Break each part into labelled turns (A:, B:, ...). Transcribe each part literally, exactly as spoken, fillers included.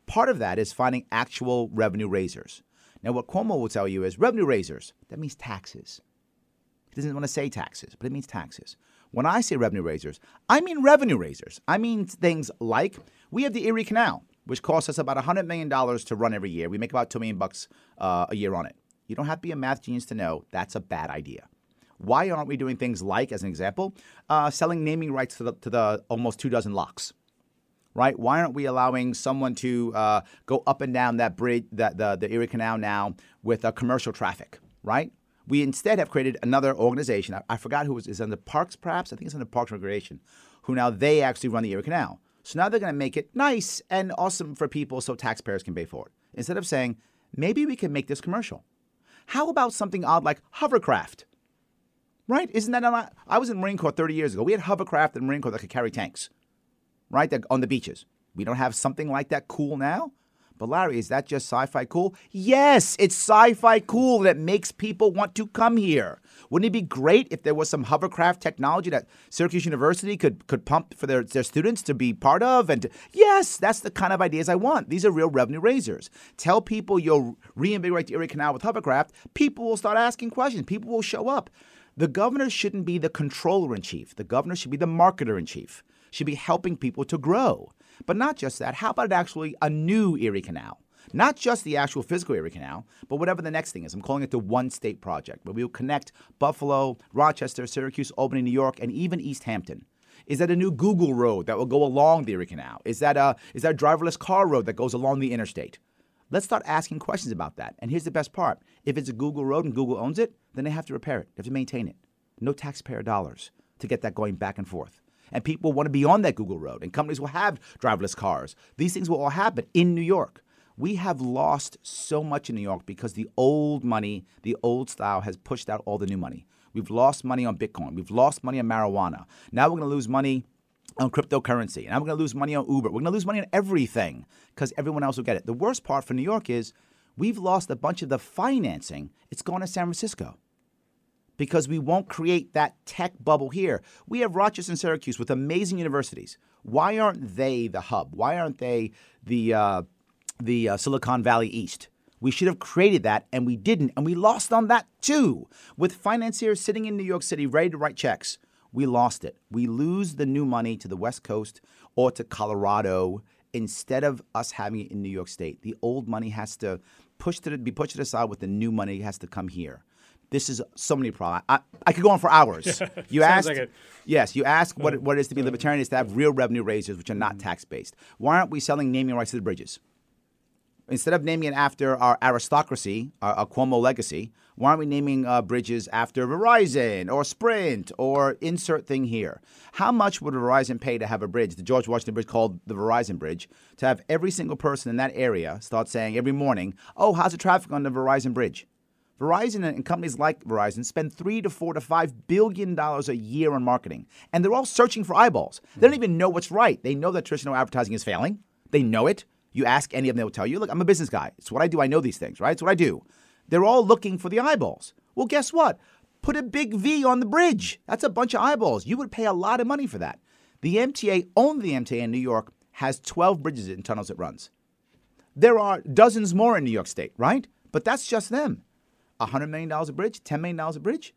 A: Part of that is finding actual revenue raisers. Now, what Cuomo will tell you is revenue raisers, that means taxes. He doesn't want to say taxes, but it means taxes. When I say revenue raisers, I mean revenue raisers. I mean things like we have the Erie Canal, which costs us about one hundred million dollars to run every year. We make about two million bucks uh, a year on it. You don't have to be a math genius to know that's a bad idea. Why aren't we doing things like, as an example, uh, selling naming rights to the, to the almost two dozen locks? Right? Why aren't we allowing someone to uh, go up and down that bridge, that the, the Erie Canal now with uh, commercial traffic? Right? We instead have created another organization. I, I forgot who was is under Parks, perhaps. I think it's under Parks and Recreation, who now they actually run the Erie Canal. So now they're going to make it nice and awesome for people so taxpayers can pay for it. Instead of saying, maybe we can make this commercial. How about something odd like hovercraft? Right? Isn't that a lot? I was in Marine Corps thirty years ago. We had hovercraft in Marine Corps that could carry tanks. Right? That, on the beaches. We don't have something like that cool now? But Larry, is that just sci-fi cool? Yes, it's sci-fi cool that makes people want to come here. Wouldn't it be great if there was some hovercraft technology that Syracuse University could could pump for their, their students to be part of? And to, yes, that's the kind of ideas I want. These are real revenue raisers. Tell people you'll reinvigorate the Erie Canal with hovercraft. People will start asking questions. People will show up. The governor shouldn't be the controller-in-chief. The governor should be the marketer-in-chief. Should be helping people to grow. But not just that. How about actually a new Erie Canal? Not just the actual physical Erie Canal, but whatever the next thing is. I'm calling it the One State Project, where we will connect Buffalo, Rochester, Syracuse, Albany, New York, and even East Hampton. Is that a new Google road that will go along the Erie Canal? Is that a, is that a driverless car road that goes along the interstate? Let's start asking questions about that. And here's the best part. If it's a Google road and Google owns it, then they have to repair it. They have to maintain it. No taxpayer dollars to get that going back and forth. And people want to be on that Google road, and companies will have driverless cars. These things will all happen in New York. We have lost so much in New York because the old money, the old style has pushed out all the new money. We've lost money on Bitcoin. We've lost money on marijuana. Now we're going to lose money on cryptocurrency. And now we're going to lose money on Uber. We're going to lose money on everything because everyone else will get it. The worst part for New York is we've lost a bunch of the financing. It's gone to San Francisco. Because we won't create that tech bubble here. We have Rochester and Syracuse with amazing universities. Why aren't they the hub? Why aren't they the uh, the uh, Silicon Valley East? We should have created that, and we didn't, and we lost on that too. With financiers sitting in New York City ready to write checks, we lost it. We lose the new money to the West Coast or to Colorado instead of us having it in New York State. The old money has to push to the, be pushed to the side with the new money has to come here. This is so many problems. I, I could go on for hours. You asked,
B: like it.
A: Yes, you ask what it, what it is to be libertarian is to have real revenue raisers, which are not tax-based. Why aren't we selling naming rights to the bridges? Instead of naming it after our aristocracy, our, our Cuomo legacy, why aren't we naming uh, bridges after Verizon or Sprint or insert thing here? How much would Verizon pay to have a bridge, the George Washington Bridge called the Verizon Bridge, to have every single person in that area start saying every morning, oh, how's the traffic on the Verizon Bridge? Verizon and companies like Verizon spend three to four to five billion dollars a year on marketing, and they're all searching for eyeballs. They don't even know what's right. They know that traditional advertising is failing. They know it. You ask any of them, they will tell you, look, I'm a business guy. It's what I do. I know these things, right? It's what I do. They're all looking for the eyeballs. Well, guess what? Put a big V on the bridge. That's a bunch of eyeballs. You would pay a lot of money for that. The M T A, only the M T A in New York, has twelve bridges and tunnels it runs. There are dozens more in New York State, right? But that's just them. one hundred million dollars a bridge, ten million dollars a bridge.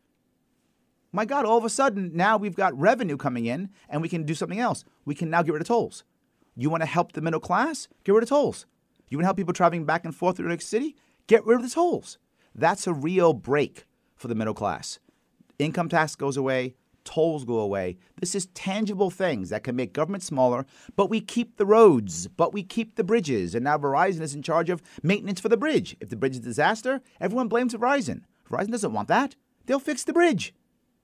A: My God, all of a sudden, now we've got revenue coming in and we can do something else. We can now get rid of tolls. You want to help the middle class? Get rid of tolls. You want to help people traveling back and forth through New York City? Get rid of the tolls. That's a real break for the middle class. Income tax goes away. Tolls go away. This is tangible things that can make government smaller, but we keep the roads, but we keep the bridges. And now Verizon is in charge of maintenance for the bridge. If the bridge is a disaster, everyone blames Verizon. Verizon doesn't want that. They'll fix the bridge.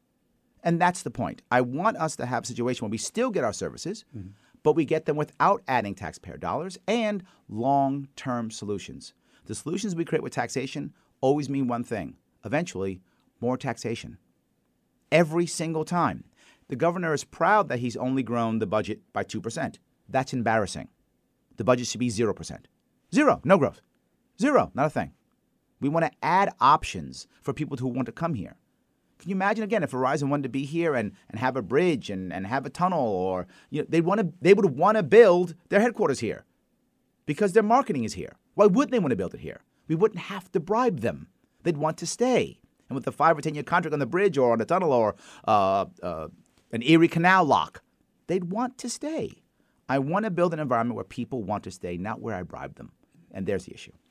A: And that's the point. I want us to have a situation where we still get our services, mm-hmm. but we get them without adding taxpayer dollars and long-term solutions. The solutions we create with taxation always mean one thing. Eventually, more taxation. Every single time. The governor is proud that he's only grown the budget by two percent. That's embarrassing. The budget should be zero percent. Zero. No growth. Zero. Not a thing. We want to add options for people who want to come here. Can you imagine, again, if Verizon wanted to be here and, and have a bridge and, and have a tunnel, or you know, they want to, they would want to build their headquarters here because their marketing is here. Why wouldn't they want to build it here? We wouldn't have to bribe them. They'd want to stay. And with the five or ten year contract on the bridge or on the tunnel or uh, uh, an Erie Canal lock, they'd want to stay. I want to build an environment where people want to stay, not where I bribe them. And there's the issue.